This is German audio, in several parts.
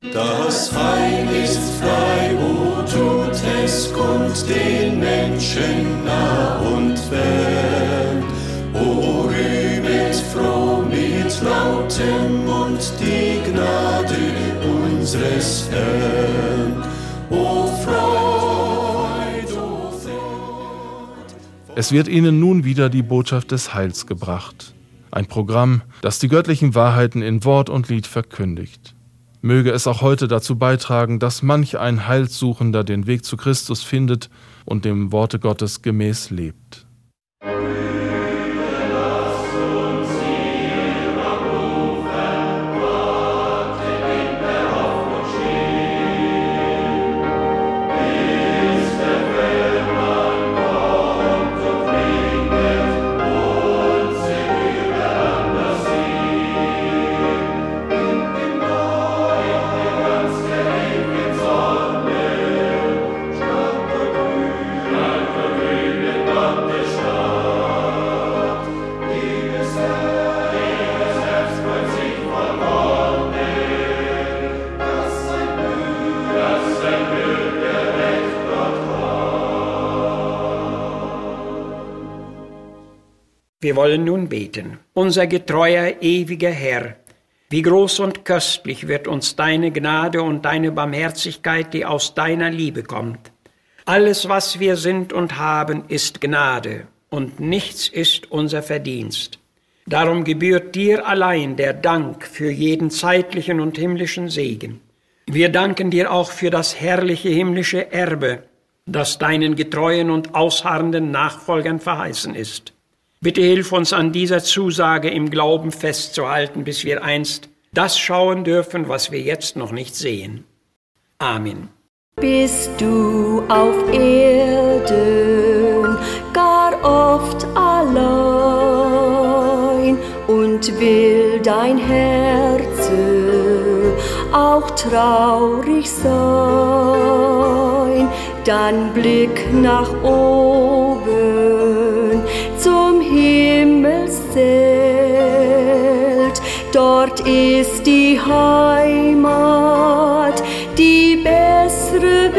Das Heil ist frei, o tut es kund den Menschen nah und fern. O rühmet froh mit lautem Mund die Gnade unseres Herrn. O Freud, o Freud. Es wird ihnen nun wieder die Botschaft des Heils gebracht. Ein Programm, das die göttlichen Wahrheiten in Wort und Lied verkündigt. Möge es auch heute dazu beitragen, dass manch ein Heilssuchender den Weg zu Christus findet und dem Worte Gottes gemäß lebt. Wir wollen nun beten. Unser getreuer, ewiger Herr, wie groß und köstlich wird uns deine Gnade und deine Barmherzigkeit, die aus deiner Liebe kommt. Alles, was wir sind und haben, ist Gnade, und nichts ist unser Verdienst. Darum gebührt dir allein der Dank für jeden zeitlichen und himmlischen Segen. Wir danken dir auch für das herrliche himmlische Erbe, das deinen getreuen und ausharrenden Nachfolgern verheißen ist. Bitte hilf uns an dieser Zusage im Glauben festzuhalten, bis wir einst das schauen dürfen, was wir jetzt noch nicht sehen. Amen. Bist du auf Erden gar oft allein und will dein Herz auch traurig sein, dann blick nach oben zum Himmelszelt, dort ist die Heimat, die bessere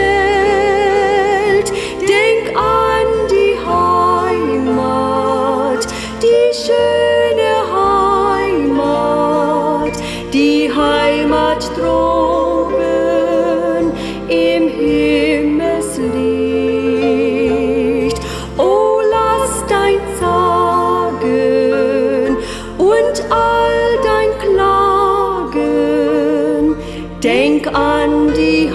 Welt. Denk an die Heimat, die schöne Heimat, die Heimat droben im Himmelslicht. Oh, lass dein Zagen und all dein Klagen, denk an die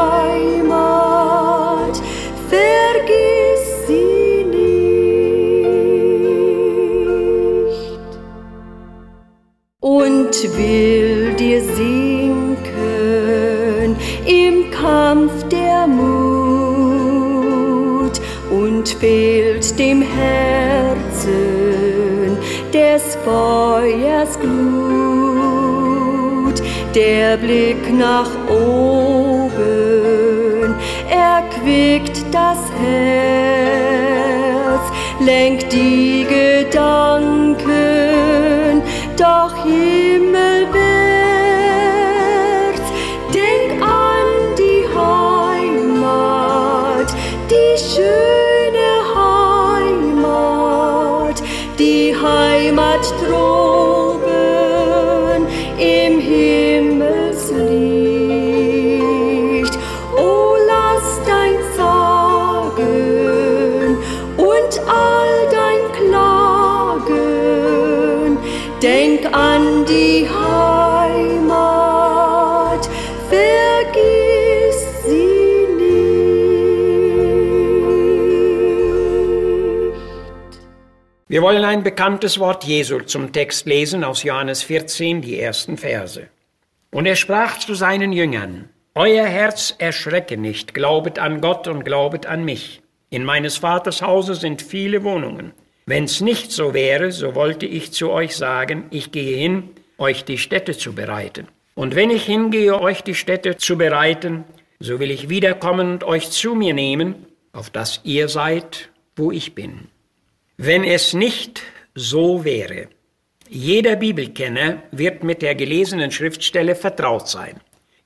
Heimat, vergiss sie nicht. Und will dir sinken im Kampf der Mut und fehlt dem Herzen des Feuers Glut, der Blick nach oben erquickt das Herz, lenkt die Gedanken doch himmelwärts. Denk an die Heimat, die schöne Heimat, die Heimat droben im Himmelslicht. Oh, lass dein Zagen und all dein Klagen, denk an die Heimat, vergiss sie nicht. Wir wollen ein bekanntes Wort Jesu zum Text lesen aus Johannes 14, die ersten Verse. Und er sprach zu seinen Jüngern: Euer Herz erschrecke nicht, glaubet an Gott und glaubet an mich. In meines Vaters Hause sind viele Wohnungen. Wenn's nicht so wäre, so wollte ich zu euch sagen, ich gehe hin, euch die Stätte zu bereiten. Und wenn ich hingehe, euch die Stätte zu bereiten, so will ich wiederkommen und euch zu mir nehmen, auf dass ihr seid, wo ich bin. Wenn es nicht so wäre, jeder Bibelkenner wird mit der gelesenen Schriftstelle vertraut sein.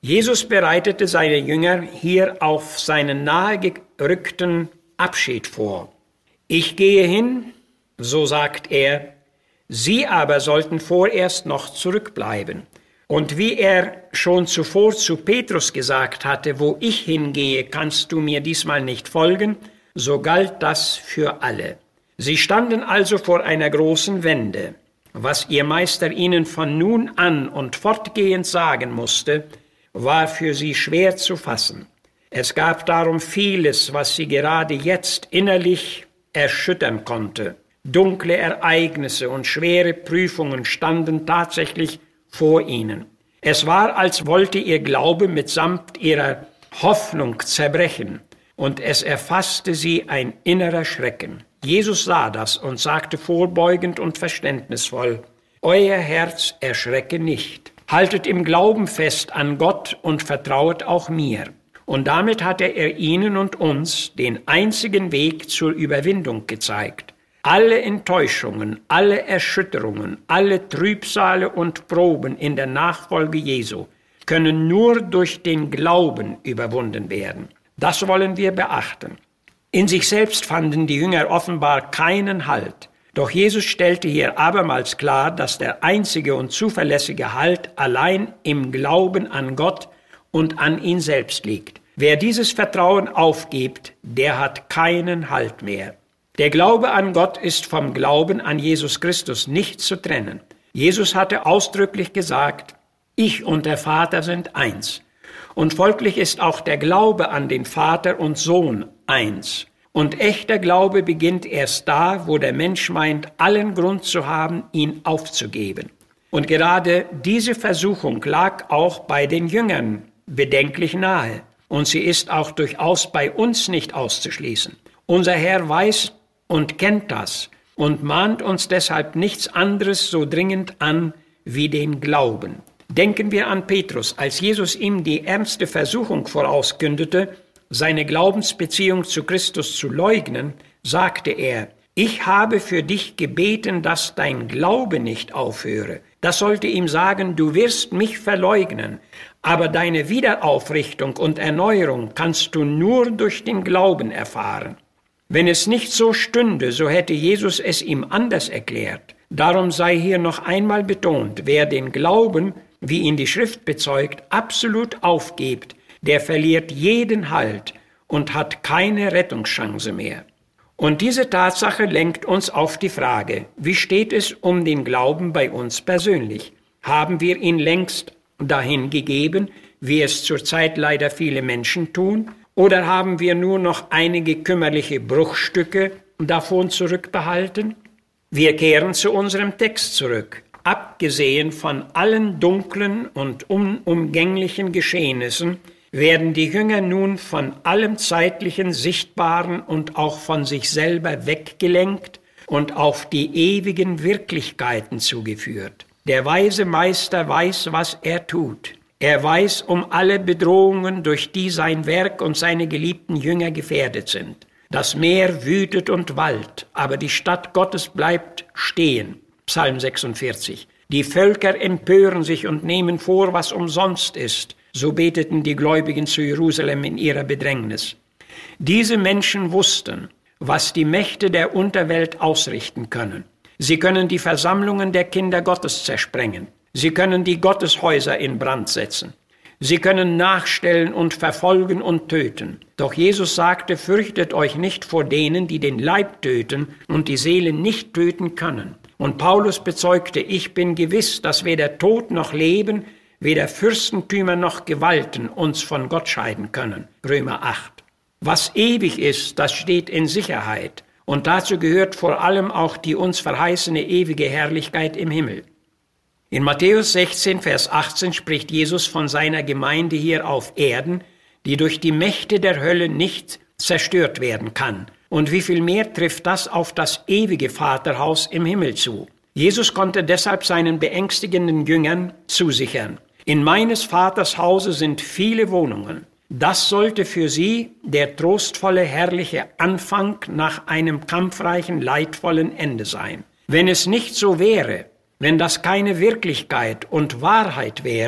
Jesus bereitete seine Jünger hier auf seinen nahegerückten Abschied vor. Ich gehe hin, so sagt er, sie aber sollten vorerst noch zurückbleiben. Und wie er schon zuvor zu Petrus gesagt hatte, wo ich hingehe, kannst du mir diesmal nicht folgen, so galt das für alle. Sie standen also vor einer großen Wende. Was ihr Meister ihnen von nun an und fortgehend sagen musste, war für sie schwer zu fassen. Es gab darum vieles, was sie gerade jetzt innerlich erschüttern konnte. Dunkle Ereignisse und schwere Prüfungen standen tatsächlich vor ihnen. Es war, als wollte ihr Glaube mitsamt ihrer Hoffnung zerbrechen, und es erfasste sie ein innerer Schrecken. Jesus sah das und sagte vorbeugend und verständnisvoll, euer Herz erschrecke nicht. Haltet im Glauben fest an Gott und vertrauet auch mir. Und damit hatte er ihnen und uns den einzigen Weg zur Überwindung gezeigt. Alle Enttäuschungen, alle Erschütterungen, alle Trübsale und Proben in der Nachfolge Jesu können nur durch den Glauben überwunden werden. Das wollen wir beachten. In sich selbst fanden die Jünger offenbar keinen Halt. Doch Jesus stellte hier abermals klar, dass der einzige und zuverlässige Halt allein im Glauben an Gott und an ihn selbst liegt. Wer dieses Vertrauen aufgibt, der hat keinen Halt mehr. Der Glaube an Gott ist vom Glauben an Jesus Christus nicht zu trennen. Jesus hatte ausdrücklich gesagt, ich und der Vater sind eins. Und folglich ist auch der Glaube an den Vater und Sohn eins. Und echter Glaube beginnt erst da, wo der Mensch meint, allen Grund zu haben, ihn aufzugeben. Und gerade diese Versuchung lag auch bei den Jüngern bedenklich nahe. Und sie ist auch durchaus bei uns nicht auszuschließen. Unser Herr weiß und kennt das und mahnt uns deshalb nichts anderes so dringend an wie den Glauben. Denken wir an Petrus, als Jesus ihm die ernste Versuchung vorauskündete, seine Glaubensbeziehung zu Christus zu leugnen, sagte er, ich habe für dich gebeten, dass dein Glaube nicht aufhöre. Das sollte ihm sagen, du wirst mich verleugnen, aber deine Wiederaufrichtung und Erneuerung kannst du nur durch den Glauben erfahren. Wenn es nicht so stünde, so hätte Jesus es ihm anders erklärt. Darum sei hier noch einmal betont, wer den Glauben, wie ihn die Schrift bezeugt, absolut aufgibt, der verliert jeden Halt und hat keine Rettungschance mehr. Und diese Tatsache lenkt uns auf die Frage, wie steht es um den Glauben bei uns persönlich? Haben wir ihn längst dahin gegeben, wie es zurzeit leider viele Menschen tun? Oder haben wir nur noch einige kümmerliche Bruchstücke davon zurückbehalten? Wir kehren zu unserem Text zurück. Abgesehen von allen dunklen und unumgänglichen Geschehnissen werden die Jünger nun von allem Zeitlichen, Sichtbaren und auch von sich selber weggelenkt und auf die ewigen Wirklichkeiten zugeführt. Der weise Meister weiß, was er tut. Er weiß um alle Bedrohungen, durch die sein Werk und seine geliebten Jünger gefährdet sind. Das Meer wütet und wallt, aber die Stadt Gottes bleibt stehen. Psalm 46. Die Völker empören sich und nehmen vor, was umsonst ist. So beteten die Gläubigen zu Jerusalem in ihrer Bedrängnis. Diese Menschen wussten, was die Mächte der Unterwelt ausrichten können. Sie können die Versammlungen der Kinder Gottes zersprengen. Sie können die Gotteshäuser in Brand setzen. Sie können nachstellen und verfolgen und töten. Doch Jesus sagte, fürchtet euch nicht vor denen, die den Leib töten und die Seele nicht töten können. Und Paulus bezeugte, ich bin gewiss, dass weder Tod noch Leben, weder Fürstentümer noch Gewalten uns von Gott scheiden können. Römer 8. Was ewig ist, das steht in Sicherheit. Und dazu gehört vor allem auch die uns verheißene ewige Herrlichkeit im Himmel. In Matthäus 16, Vers 18 spricht Jesus von seiner Gemeinde hier auf Erden, die durch die Mächte der Hölle nicht zerstört werden kann. Und wie viel mehr trifft das auf das ewige Vaterhaus im Himmel zu? Jesus konnte deshalb seinen beängstigenden Jüngern zusichern. In meines Vaters Hause sind viele Wohnungen. Das sollte für sie der trostvolle, herrliche Anfang nach einem kampfreichen, leidvollen Ende sein. Wenn es nicht so wäre, wenn das keine Wirklichkeit und Wahrheit wäre,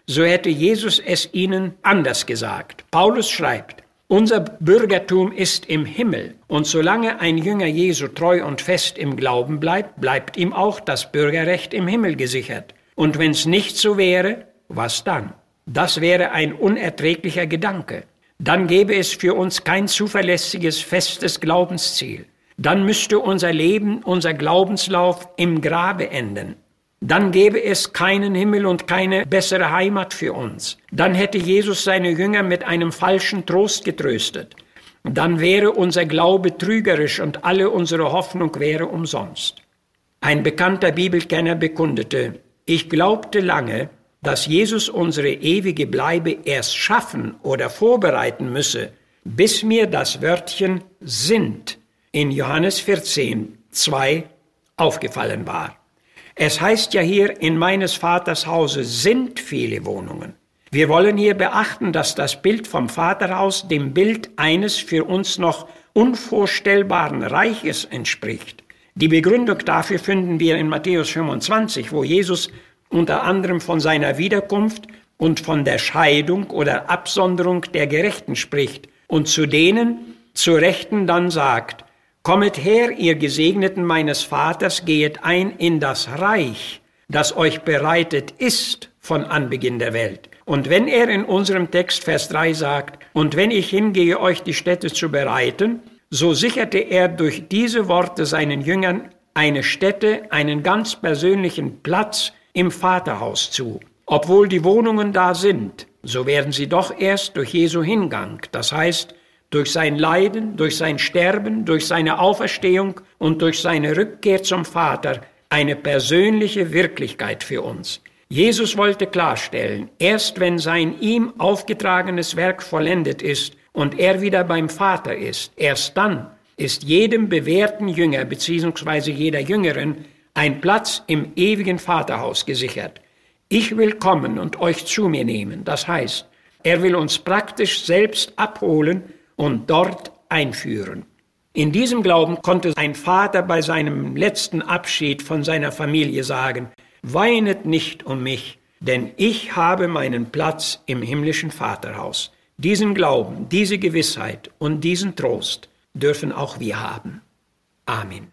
so hätte Jesus es ihnen anders gesagt. Paulus schreibt, unser Bürgertum ist im Himmel, und solange ein Jünger Jesu treu und fest im Glauben bleibt, bleibt ihm auch das Bürgerrecht im Himmel gesichert. Und wenn es nicht so wäre, was dann? Das wäre ein unerträglicher Gedanke. Dann gäbe es für uns kein zuverlässiges, festes Glaubensziel. Dann müsste unser Leben, unser Glaubenslauf im Grabe enden. Dann gäbe es keinen Himmel und keine bessere Heimat für uns. Dann hätte Jesus seine Jünger mit einem falschen Trost getröstet. Dann wäre unser Glaube trügerisch und alle unsere Hoffnung wäre umsonst. Ein bekannter Bibelkenner bekundete, ich glaubte lange, dass Jesus unsere ewige Bleibe erst schaffen oder vorbereiten müsse, bis mir das Wörtchen sind in Johannes 14, 2 aufgefallen war. Es heißt ja hier, in meines Vaters Hause sind viele Wohnungen. Wir wollen hier beachten, dass das Bild vom Vaterhaus dem Bild eines für uns noch unvorstellbaren Reiches entspricht. Die Begründung dafür finden wir in Matthäus 25, wo Jesus unter anderem von seiner Wiederkunft und von der Scheidung oder Absonderung der Gerechten spricht und zu denen zur Rechten dann sagt, kommet her, ihr Gesegneten meines Vaters, gehet ein in das Reich, das euch bereitet ist von Anbeginn der Welt. Und wenn er in unserem Text Vers 3 sagt, und wenn ich hingehe, euch die Stätte zu bereiten, so sicherte er durch diese Worte seinen Jüngern eine Stätte, einen ganz persönlichen Platz im Vaterhaus zu. Obwohl die Wohnungen da sind, so werden sie doch erst durch Jesu Hingang, das heißt, durch sein Leiden, durch sein Sterben, durch seine Auferstehung und durch seine Rückkehr zum Vater eine persönliche Wirklichkeit für uns. Jesus wollte klarstellen, erst wenn sein ihm aufgetragenes Werk vollendet ist und er wieder beim Vater ist, erst dann ist jedem bewährten Jünger bzw. jeder Jüngerin ein Platz im ewigen Vaterhaus gesichert. Ich will kommen und euch zu mir nehmen. Das heißt, er will uns praktisch selbst abholen und dort einführen. In diesem Glauben konnte ein Vater bei seinem letzten Abschied von seiner Familie sagen, weinet nicht um mich, denn ich habe meinen Platz im himmlischen Vaterhaus. Diesen Glauben, diese Gewissheit und diesen Trost dürfen auch wir haben. Amen.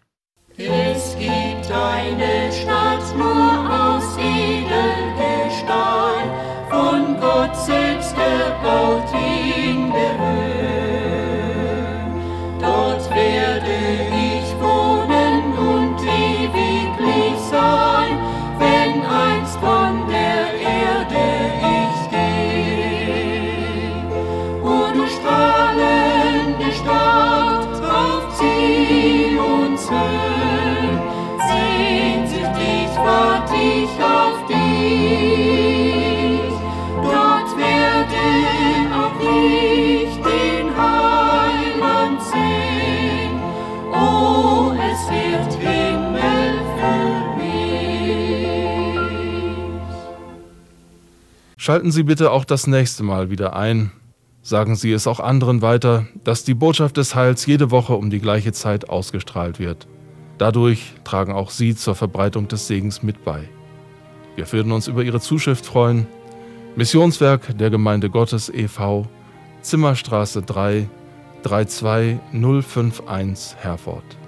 Es gibt eine Stadt nur aus Edelgestein, von Gott selbst gebaut in der Höhe. Dort werde ich wohnen und ewiglich sein, wenn einst von der Erde ich gehe. O du strahlende Stadt auf Zions Höhen, sehnsüchtig wart ich auf dich. Dort werde auch ich den Heiland sehen. Oh, es wird Himmel für mich. Schalten Sie bitte auch das nächste Mal wieder ein. Sagen Sie es auch anderen weiter, dass die Botschaft des Heils jede Woche um die gleiche Zeit ausgestrahlt wird. Dadurch tragen auch Sie zur Verbreitung des Segens mit bei. Wir würden uns über Ihre Zuschrift freuen. Missionswerk der Gemeinde Gottes e.V., Zimmerstraße 3, 32051 Herford.